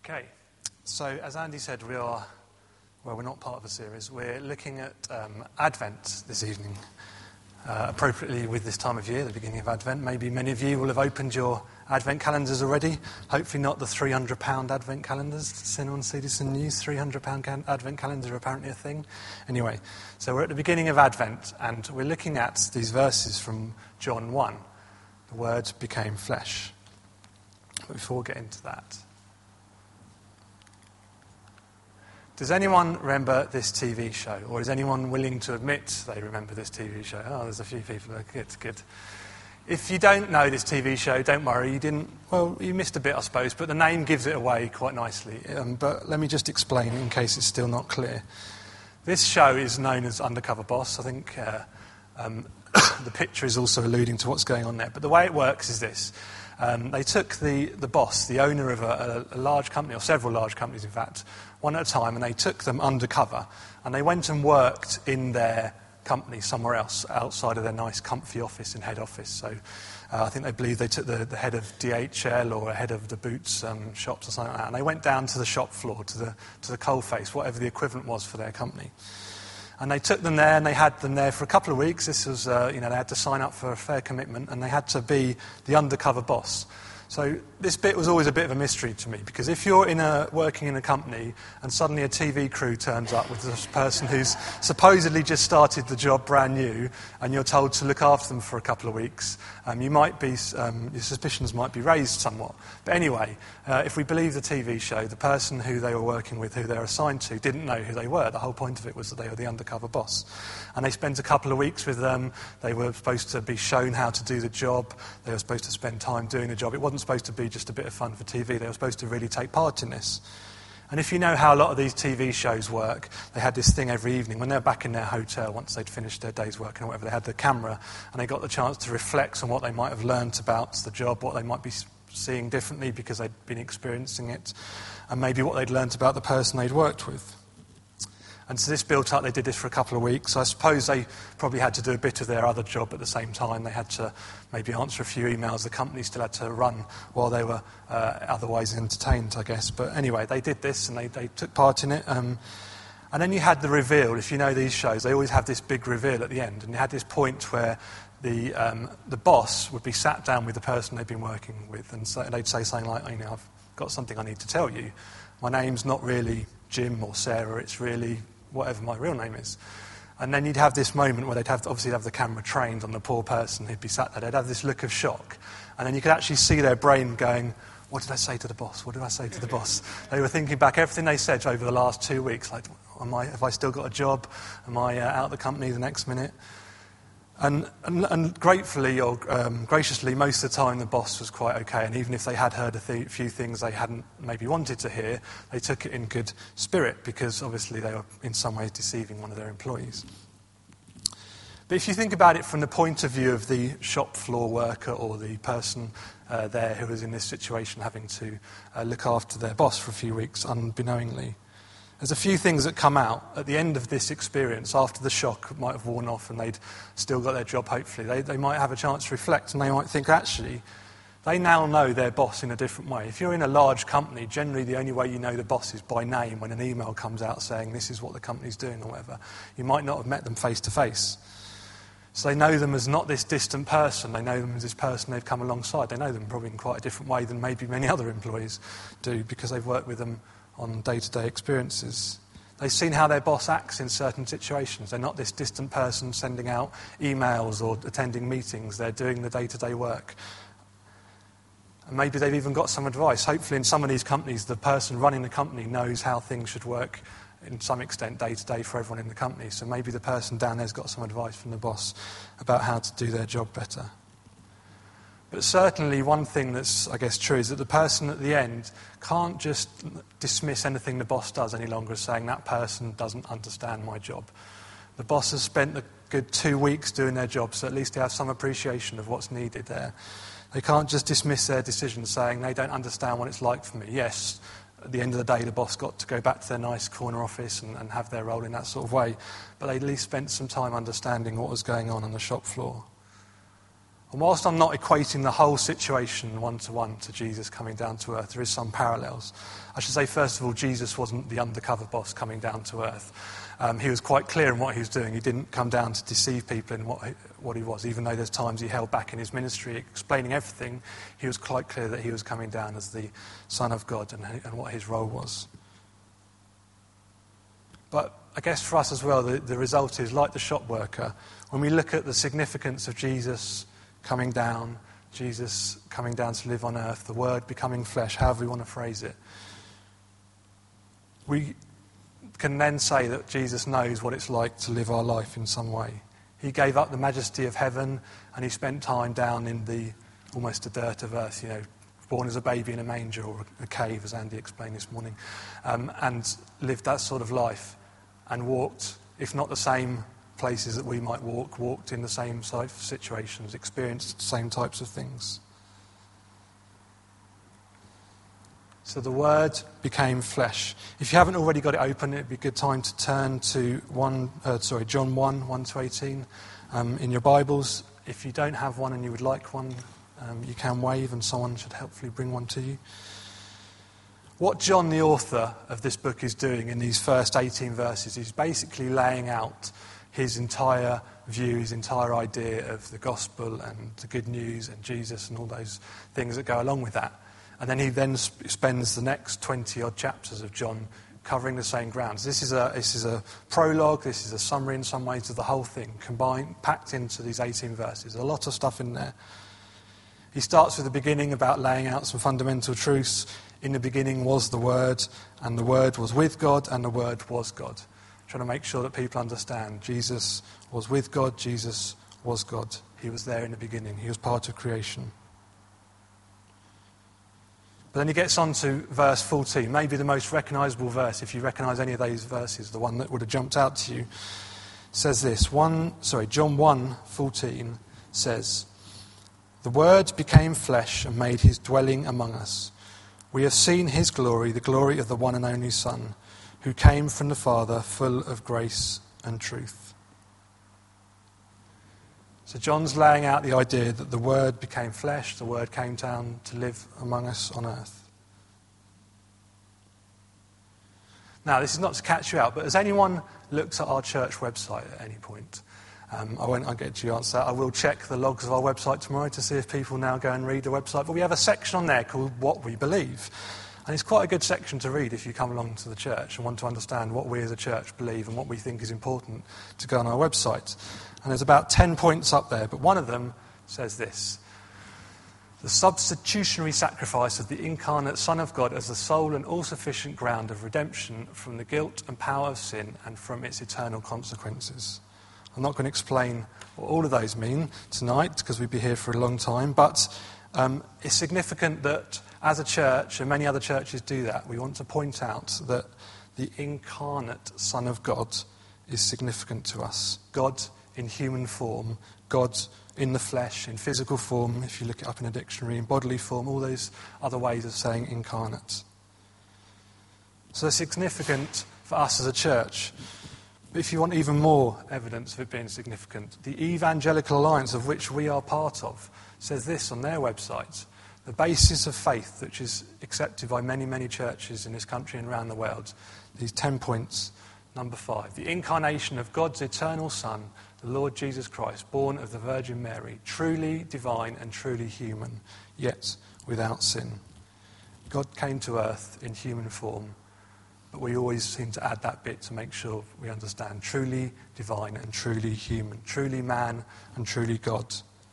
Okay, so as Andy said, we're not part of a series. We're looking at Advent this evening, appropriately with this time of year, the beginning of Advent. Maybe many of you will have opened your Advent calendars already. Hopefully not the £300 Advent calendars. Does anyone see this in the news? £300 Advent calendars are apparently a thing. Anyway, so we're at the beginning of Advent, and we're looking at these verses from John 1. The Word became flesh. But before we get into that, does anyone remember this TV show? Or is anyone willing to admit they remember this TV show? Oh, there's a few people. Good. If you don't know this TV show, don't worry. You missed a bit, I suppose, but the name gives it away quite nicely. But let me just explain in case it's still not clear. This show is known as Undercover Boss. I think the picture is also alluding to what's going on there. But the way it works is this. They took the boss, the owner of a large company, or several large companies in fact, one at a time, and they took them undercover, and they went and worked in their company somewhere else, outside of their nice comfy office and head office. So I think they believe they took the head of DHL or a head of the Boots shops or something like that, and they went down to the shop floor, to the coalface, whatever the equivalent was for their company. And they took them there, and they had them there for a couple of weeks. This was, they had to sign up for a fair commitment, and they had to be the undercover boss. So this bit was always a bit of a mystery to me, because if you're working in a company and suddenly a TV crew turns up with this person who's supposedly just started the job brand new, and you're told to look after them for a couple of weeks, your suspicions might be raised somewhat. But anyway, if we believe the TV show, the person who they were working with, who they were assigned to, didn't know who they were. The whole point of it was that they were the undercover boss. And they spent a couple of weeks with them. They were supposed to be shown how to do the job. They were supposed to spend time doing the job. It wasn't supposed to be just a bit of fun for TV. They were supposed to really take part in this. And if you know how a lot of these TV shows work, they had this thing every evening. When they were back in their hotel, once they'd finished their day's work and whatever, they had the camera, and they got the chance to reflect on what they might have learnt about the job, what they might be seeing differently because they'd been experiencing it, and maybe what they'd learnt about the person they'd worked with. And so this built up. They did this for a couple of weeks. I suppose they probably had to do a bit of their other job at the same time. They had to maybe answer a few emails. The company still had to run while they were otherwise entertained, I guess. But anyway, they did this, and they took part in it. And then you had the reveal. If you know these shows, they always have this big reveal at the end. And you had this point where the boss would be sat down with the person they'd been working with, and so they'd say something like, I've got something I need to tell you. My name's not really Jim or Sarah. It's really whatever my real name is. And then you'd have this moment where they'd have the camera trained on the poor person who'd be sat there. They'd have this look of shock. And then you could actually see their brain going, what did I say to the boss? What did I say to the boss? They were thinking back everything they said over the last 2 weeks, like, have I still got a job? Am I out of the company the next minute? And gratefully or graciously, most of the time the boss was quite okay, and even if they had heard a few things they hadn't maybe wanted to hear, they took it in good spirit, because obviously they were in some ways deceiving one of their employees. But if you think about it from the point of view of the shop floor worker or the person there who was in this situation having to look after their boss for a few weeks unbeknowingly, there's a few things that come out at the end of this experience, after the shock might have worn off and they'd still got their job, hopefully. They might have a chance to reflect, and they might think, actually, they now know their boss in a different way. If you're in a large company, generally the only way you know the boss is by name when an email comes out saying this is what the company's doing or whatever. You might not have met them face to face. So they know them as not this distant person. They know them as this person they've come alongside. They know them probably in quite a different way than maybe many other employees do, because they've worked with them on day-to-day experiences. They've seen how their boss acts in certain situations. They're not this distant person sending out emails or attending meetings. They're doing the day-to-day work. And maybe they've even got some advice. Hopefully in some of these companies, the person running the company knows how things should work in some extent day-to-day for everyone in the company. So maybe the person down there's got some advice from the boss about how to do their job better. But certainly one thing that's, I guess, true is that the person at the end can't just dismiss anything the boss does any longer as saying that person doesn't understand my job. The boss has spent a good 2 weeks doing their job, so at least they have some appreciation of what's needed there. They can't just dismiss their decision saying they don't understand what it's like for me. Yes, at the end of the day, the boss got to go back to their nice corner office and have their role in that sort of way, but they at least spent some time understanding what was going on the shop floor. And whilst I'm not equating the whole situation one-to-one to Jesus coming down to earth, there is some parallels. I should say, first of all, Jesus wasn't the undercover boss coming down to earth. He was quite clear in what he was doing. He didn't come down to deceive people in what he was, even though there's times he held back in his ministry explaining everything. He was quite clear that he was coming down as the Son of God and what his role was. But I guess for us as well, the result is, like the shop worker, when we look at the significance of Jesus coming down to live on earth, the Word becoming flesh, however we want to phrase it, we can then say that Jesus knows what it's like to live our life in some way. He gave up the majesty of heaven and he spent time down in almost the dirt of earth, born as a baby in a manger or a cave, as Andy explained this morning, and lived that sort of life and walked, if not the same places that we might walked in the same type of situations, experienced the same types of things. So the Word became flesh. If you haven't already got it open, it'd be a good time to turn to John 1:1-18 in your Bibles. If you don't have one and you would like one, you can wave and someone should helpfully bring one to you. What John, the author of this book, is doing in these first 18 verses is basically laying out his entire view, his entire idea of the gospel and the good news and Jesus and all those things that go along with that. And then he spends the next 20-odd chapters of John covering the same grounds. This is a prologue, this is a summary in some ways of the whole thing, packed into these 18 verses. A lot of stuff in there. He starts with the beginning about laying out some fundamental truths. In the beginning was the Word, and the Word was with God, and the Word was God. Trying to make sure that people understand Jesus was with God, Jesus was God. He was there in the beginning. He was part of creation. But then he gets on to verse 14, maybe the most recognisable verse, if you recognise any of those verses, the one that would have jumped out to you. It says this, John 1:14 says, "The Word became flesh and made his dwelling among us. We have seen his glory, the glory of the one and only Son, who came from the Father, full of grace and truth." So John's laying out the idea that the Word became flesh, the Word came down to live among us on earth. Now, this is not to catch you out, but has anyone looked at our church website at any point? I'll get you to answer that. I will check the logs of our website tomorrow to see if people now go and read the website. But we have a section on there called What We Believe. And it's quite a good section to read if you come along to the church and want to understand what we as a church believe and what we think is important to go on our website. And there's about 10 points up there, but one of them says this: "The substitutionary sacrifice of the incarnate Son of God as the sole and all-sufficient ground of redemption from the guilt and power of sin and from its eternal consequences." I'm not going to explain what all of those mean tonight because we'd be here for a long time, but it's significant that as a church, and many other churches do that, we want to point out that the incarnate Son of God is significant to us. God in human form, God in the flesh, in physical form, if you look it up in a dictionary, in bodily form, all those other ways of saying incarnate. So it's significant for us as a church. But if you want even more evidence of it being significant, the Evangelical Alliance, of which we are part of, says this on their website: "The basis of faith, which is accepted by many, many churches in this country and around the world." These 10 points. Number 5, the incarnation of God's eternal Son, the Lord Jesus Christ, born of the Virgin Mary, truly divine and truly human, yet without sin. God came to earth in human form, but we always seem to add that bit to make sure we understand: truly divine and truly human, truly man and truly God.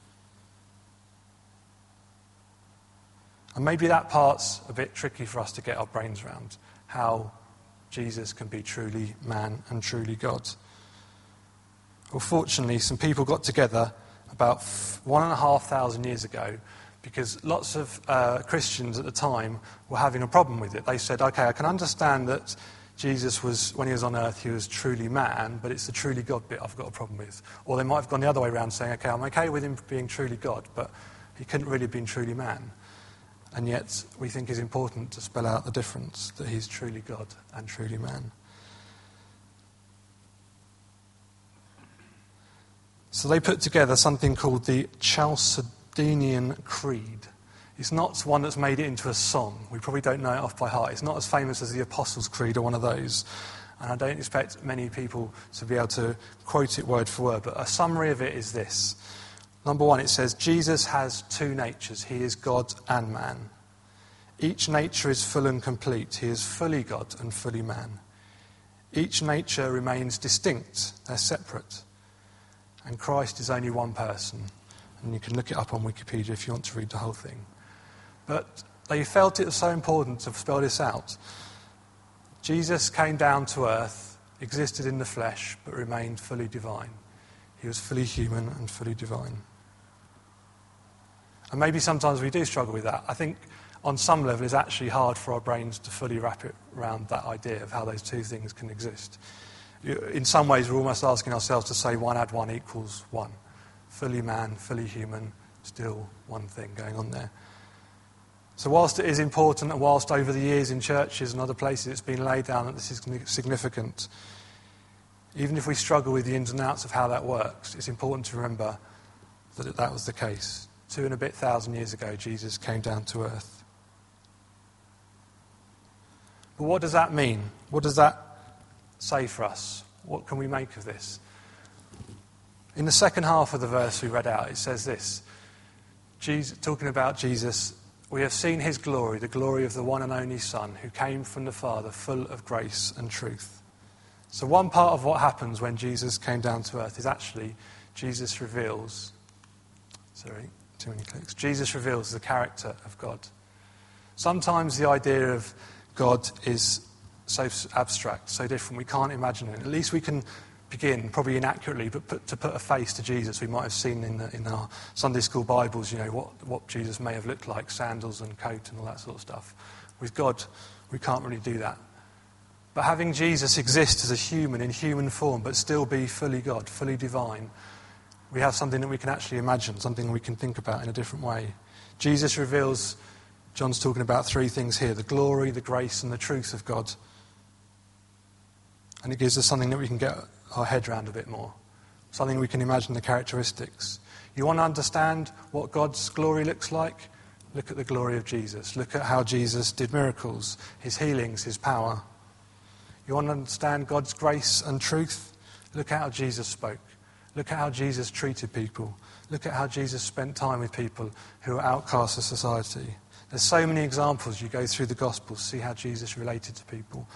And maybe that part's a bit tricky for us to get our brains around, how Jesus can be truly man and truly God. Well, fortunately, some people got together about 1,500 years ago because lots of Christians at the time were having a problem with it. They said, okay, I can understand that Jesus was, when he was on earth, he was truly man, but it's the truly God bit I've got a problem with. Or they might have gone the other way around, saying, okay, I'm okay with him being truly God, but he couldn't really have been truly man. And yet we think it's important to spell out the difference, that he's truly God and truly man. So they put together something called the Chalcedonian Creed. It's not one that's made it into a song. We probably don't know it off by heart. It's not as famous as the Apostles' Creed or one of those. And I don't expect many people to be able to quote it word for word. But a summary of it is this. Number one, it says, Jesus has two natures. He is God and man. Each nature is full and complete. He is fully God and fully man. Each nature remains distinct. They're separate. And Christ is only one person. And you can look it up on Wikipedia if you want to read the whole thing. But they felt it was so important to spell this out. Jesus came down to earth, existed in the flesh, but remained fully divine. He was fully human and fully divine. And maybe sometimes we do struggle with that. I think on some level it's actually hard for our brains to fully wrap it around that idea of how those two things can exist. In some ways we're almost asking ourselves to say 1 + 1 = 1. Fully man, fully human, still one thing going on there. So whilst it is important, and whilst over the years in churches and other places it's been laid down that this is significant, even if we struggle with the ins and outs of how that works, it's important to remember that that was the case. 2 and a bit thousand years ago, Jesus came down to earth. But what does that mean? What does that say for us? What can we make of this? In the second half of the verse we read out, it says this. Jesus, talking about Jesus, we have seen his glory, the glory of the one and only Son, who came from the Father, full of grace and truth. So one part of what happens when Jesus came down to earth is actually Jesus reveals the character of God. Sometimes the idea of God is so abstract, so different, we can't imagine it. At least we can begin, probably inaccurately, but to put a face to Jesus. We might have seen in our Sunday school Bibles, what Jesus may have looked like, sandals and coat and all that sort of stuff. With God, we can't really do that. But having Jesus exist as a human, in human form, but still be fully God, fully divine, we have something that we can actually imagine, something we can think about in a different way. Jesus reveals, John's talking about 3 things here, the glory, the grace and the truth of God. And it gives us something that we can get our head around a bit more, something we can imagine the characteristics. You want to understand what God's glory looks like? Look at the glory of Jesus. Look at how Jesus did miracles, his healings, his power. You want to understand God's grace and truth? Look at how Jesus spoke. Look at how Jesus treated people. Look at how Jesus spent time with people who are outcasts of society. There's so many examples. You go through the Gospels, see how Jesus related to people.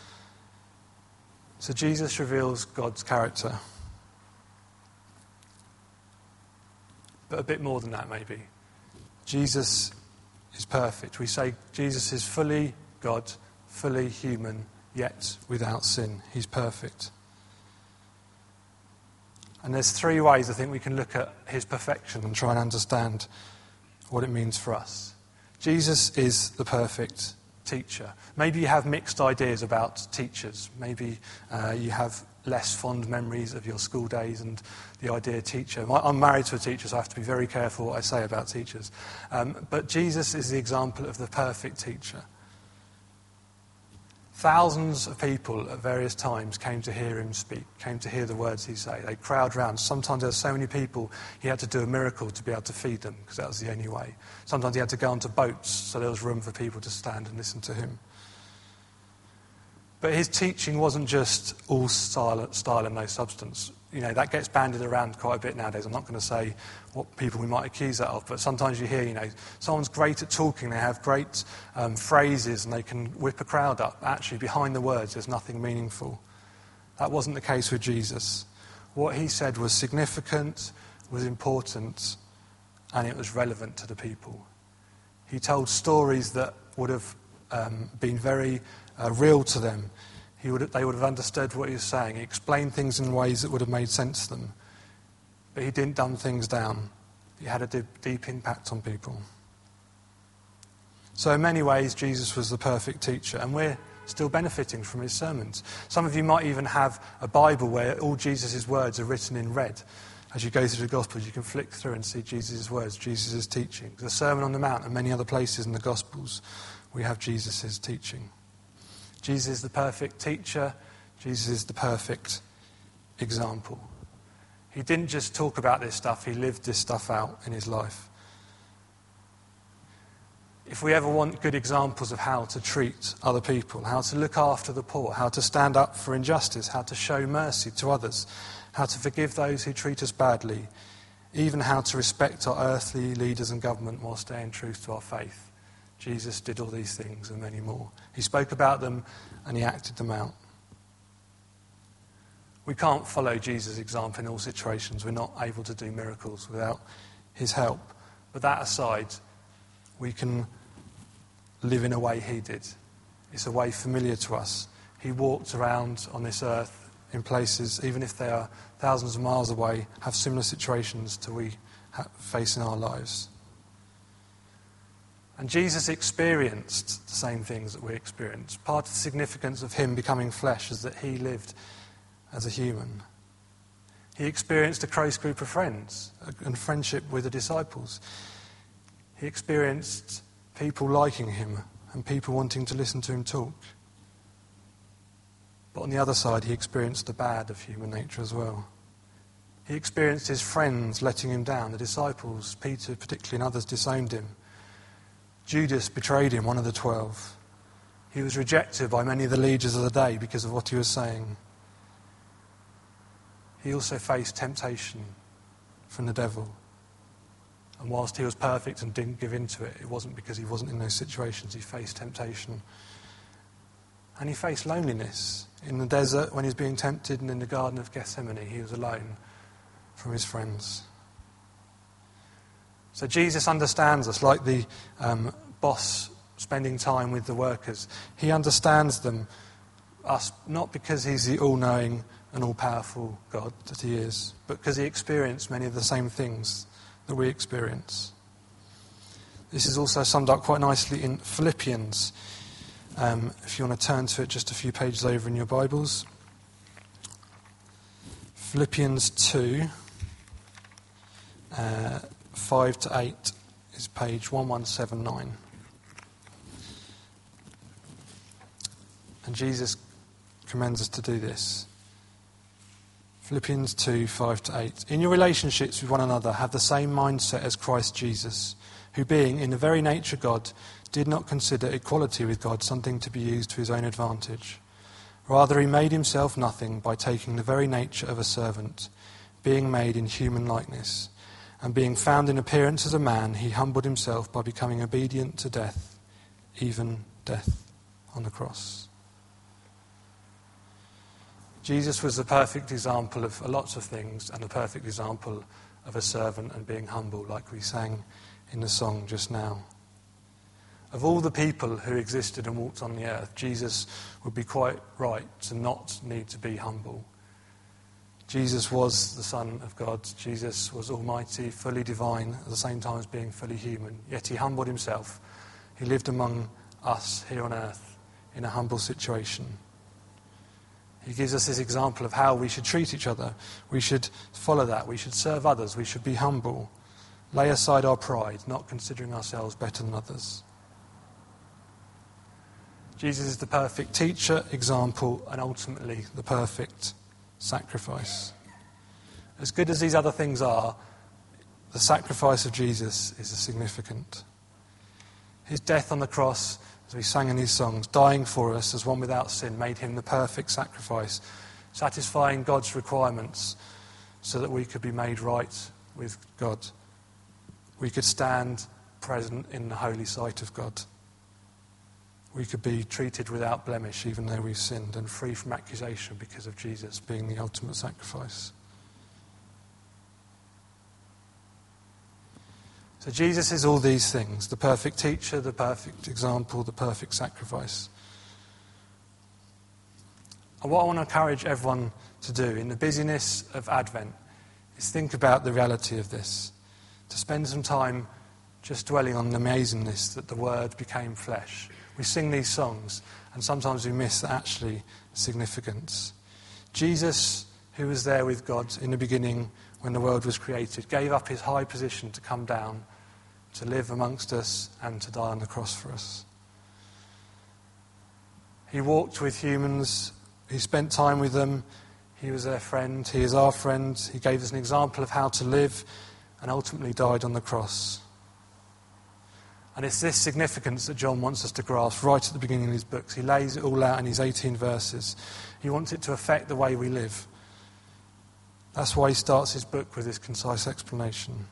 So Jesus reveals God's character. But a bit more than that, maybe. Jesus is perfect. We say Jesus is fully God, fully human, yet without sin. He's perfect. And there's 3 ways I think we can look at his perfection and try and understand what it means for us. Jesus is the perfect teacher. Maybe you have mixed ideas about teachers. Maybe you have less fond memories of your school days and the idea of teacher. I'm married to a teacher, so I have to be very careful what I say about teachers. But Jesus is the example of the perfect teacher. Thousands of people at various times came to hear him speak, came to hear the words he say. They crowd round. Sometimes there were so many people, he had to do a miracle to be able to feed them, because that was the only way. Sometimes he had to go onto boats, so there was room for people to stand and listen to him. But his teaching wasn't just all style and no substance. That gets bandied around quite a bit nowadays. I'm not going to say what people we might accuse that of, but sometimes you hear, someone's great at talking, they have great phrases and they can whip a crowd up. Actually, behind the words, there's nothing meaningful. That wasn't the case with Jesus. What he said was significant, was important, and it was relevant to the people. He told stories that would have been very real to them. They would have understood what he was saying. He explained things in ways that would have made sense to them. But he didn't dumb things down. He had a deep impact on people. So in many ways, Jesus was the perfect teacher, and we're still benefiting from his sermons. Some of you might even have a Bible where all Jesus' words are written in red. As you go through the Gospels, you can flick through and see Jesus' words, Jesus' teaching. The Sermon on the Mount and many other places in the Gospels, we have Jesus' teaching. Jesus is the perfect teacher. Jesus is the perfect example. He didn't just talk about this stuff, he lived this stuff out in his life. If we ever want good examples of how to treat other people, how to look after the poor, how to stand up for injustice, how to show mercy to others, how to forgive those who treat us badly, even how to respect our earthly leaders and government while staying true to our faith, Jesus did all these things and many more. He spoke about them and he acted them out. We can't follow Jesus' example in all situations. We're not able to do miracles without his help. But that aside, we can live in a way he did. It's a way familiar to us. He walked around on this earth in places, even if they are thousands of miles away, have similar situations to we face in our lives. And Jesus experienced the same things that we experience. Part of the significance of him becoming flesh is that he lived as a human. He experienced a close group of friends and friendship with the disciples. He experienced people liking him and people wanting to listen to him talk. But on the other side, he experienced the bad of human nature as well. He experienced his friends letting him down. The disciples, Peter particularly, and others disowned him. Judas betrayed him, one of the 12. He was rejected by many of the leaders of the day because of what he was saying. He also faced temptation from the devil. And whilst he was perfect and didn't give in to it, it wasn't because he wasn't in those situations. He faced temptation. And he faced loneliness. In the desert, when he was being tempted, and in the Garden of Gethsemane, he was alone from his friends. So Jesus understands us, like the boss spending time with the workers. He understands them, us, not because he's the all-knowing and all-powerful God that he is, but because he experienced many of the same things that we experience. This is also summed up quite nicely in Philippians. If you want to turn to it just a few pages over in your Bibles. Philippians 2, 5 to 8 is page 1179. And Jesus commends us to do this. Philippians 2, 5 to 8. In your relationships with one another, have the same mindset as Christ Jesus, who being in the very nature God, did not consider equality with God something to be used to his own advantage. Rather, he made himself nothing by taking the very nature of a servant, being made in human likeness. And being found in appearance as a man, he humbled himself by becoming obedient to death, even death on the cross. Jesus was the perfect example of lots of things and a perfect example of a servant and being humble, like we sang in the song just now. Of all the people who existed and walked on the earth, Jesus would be quite right to not need to be humble. Jesus was the Son of God. Jesus was almighty, fully divine, at the same time as being fully human. Yet he humbled himself. He lived among us here on earth in a humble situation. He gives us this example of how we should treat each other. We should follow that. We should serve others. We should be humble. Lay aside our pride, not considering ourselves better than others. Jesus is the perfect teacher, example, and ultimately the perfect sacrifice. As good as these other things are, the sacrifice of Jesus is significant. His death on the cross, as we sang in these songs, dying for us as one without sin, made him the perfect sacrifice, satisfying God's requirements so that we could be made right with God. We could stand present in the holy sight of God. We could be treated without blemish even though we've sinned, and free from accusation because of Jesus being the ultimate sacrifice. So Jesus is all these things: the perfect teacher, the perfect example, the perfect sacrifice. And what I want to encourage everyone to do in the busyness of Advent is think about the reality of this, to spend some time just dwelling on the amazingness that the Word became flesh. We sing these songs, and sometimes we miss the actually significance. Jesus, who was there with God in the beginning when the world was created, gave up his high position to come down, to live amongst us and to die on the cross for us. He walked with humans, he spent time with them, He was their friend. He is our friend. He gave us an example of how to live and ultimately died on the cross. And it's this significance that John wants us to grasp right at the beginning of his books. He lays it all out in his 18 verses. He wants it to affect the way we live. That's why he starts his book with this concise explanation.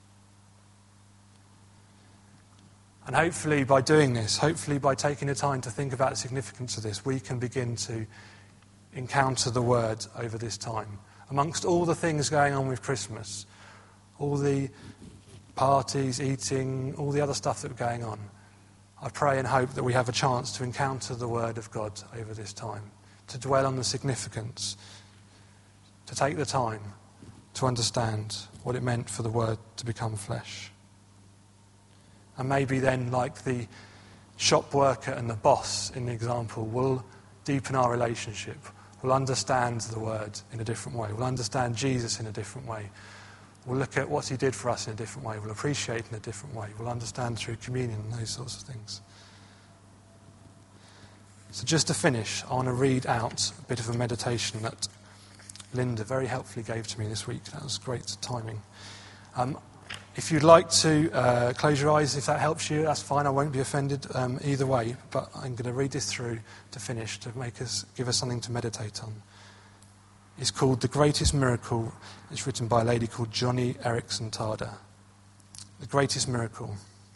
And hopefully by doing this, hopefully by taking the time to think about the significance of this, we can begin to encounter the Word over this time. Amongst all the things going on with Christmas, all the parties, eating, all the other stuff that are going on, I pray and hope that we have a chance to encounter the Word of God over this time, to dwell on the significance, to take the time to understand what it meant for the Word to become flesh. And maybe then, like the shop worker and the boss in the example, we'll deepen our relationship. We'll understand the Word in a different way. We'll understand Jesus in a different way. We'll look at what he did for us in a different way. We'll appreciate in a different way. We'll understand through communion and those sorts of things. So just to finish, I want to read out a bit of a meditation that Linda very helpfully gave to me this week. That was great timing. If you'd like to close your eyes, if that helps you, that's fine. I won't be offended either way. But I'm going to read this through to finish, to give us something to meditate on. It's called The Greatest Miracle. It's written by a lady called Joni Eareckson Tada. The Greatest Miracle.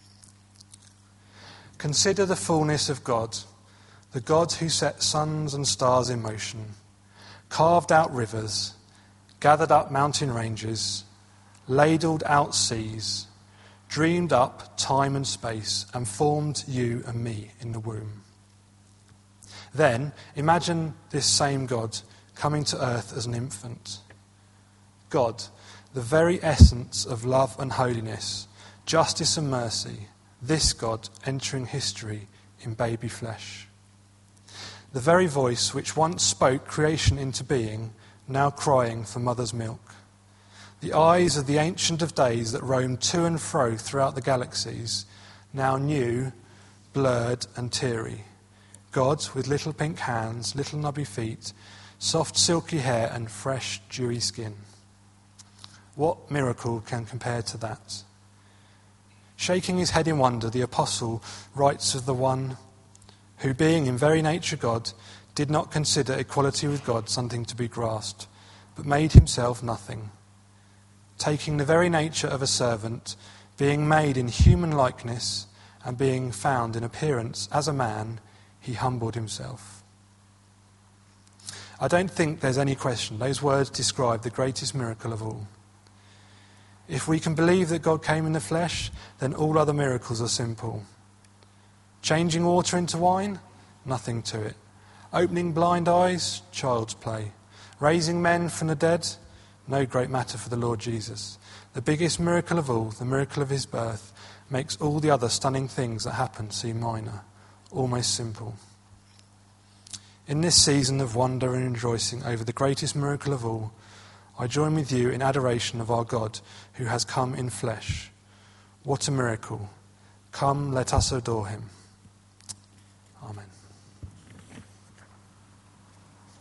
Consider the fullness of God, the God who set suns and stars in motion, carved out rivers, gathered up mountain ranges, ladled out seas, dreamed up time and space, and formed you and me in the womb. Then imagine this same God coming to earth as an infant. God, the very essence of love and holiness, justice and mercy, this God entering history in baby flesh. The very voice which once spoke creation into being, now crying for mother's milk. The eyes of the Ancient of Days that roamed to and fro throughout the galaxies, now new, blurred and teary. God with little pink hands, little knobby feet, soft silky hair and fresh dewy skin. What miracle can compare to that? Shaking his head in wonder, the apostle writes of the one who, being in very nature God, did not consider equality with God something to be grasped, but made himself nothing, taking the very nature of a servant, being made in human likeness, and being found in appearance as a man, he humbled himself. I don't think there's any question. Those words describe the greatest miracle of all. If we can believe that God came in the flesh, then all other miracles are simple. Changing water into wine? Nothing to it. Opening blind eyes? Child's play. Raising men from the dead? No great matter for the Lord Jesus. The biggest miracle of all, the miracle of his birth, makes all the other stunning things that happen seem minor, almost simple. In this season of wonder and rejoicing over the greatest miracle of all, I join with you in adoration of our God who has come in flesh. What a miracle. Come, let us adore him. Amen.